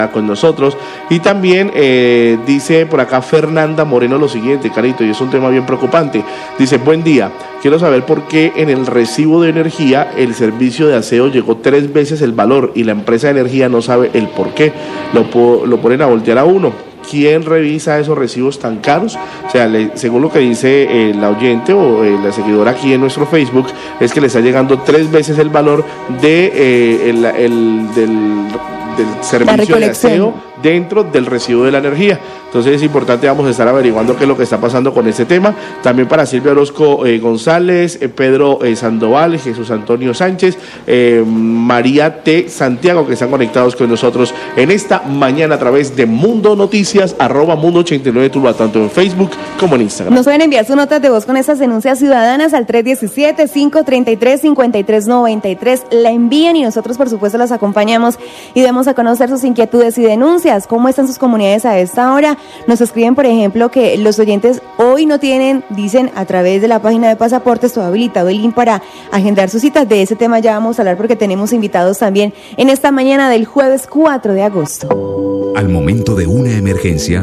con nosotros. Y también dice por acá Fernanda Moreno lo siguiente, Carito, y es un tema bien preocupante. Dice, buen día, quiero saber por qué en el recibo de energía el servicio de aseo llegó 3 veces el valor y la empresa de energía no sabe el por qué. Lo ponen a voltear a uno. ¿Quién revisa esos recibos tan caros? O sea, según lo que dice la oyente o la seguidora aquí en nuestro Facebook, es que le está llegando 3 veces el valor del servicio de aseo dentro del recibo de la energía. Entonces es importante, vamos a estar averiguando qué es lo que está pasando con este tema. También para Silvia Orozco González, Pedro Sandoval, Jesús Antonio Sánchez, María T. Santiago, que están conectados con nosotros en esta mañana a través de Mundo Noticias, @Mundo89 Tuluá, tanto en Facebook como en Instagram. Nos pueden enviar sus notas de voz con estas denuncias ciudadanas al 317-533-5393. La envían y nosotros, por supuesto, las acompañamos y damos a conocer sus inquietudes y denuncias. ¿Cómo están sus comunidades a esta hora? Nos escriben, por ejemplo, que los oyentes hoy no tienen, dicen, a través de la página de pasaportes, todo habilitado el link para agendar sus citas. De ese tema ya vamos a hablar porque tenemos invitados también en esta mañana del jueves 4 de agosto. Al momento de una emergencia,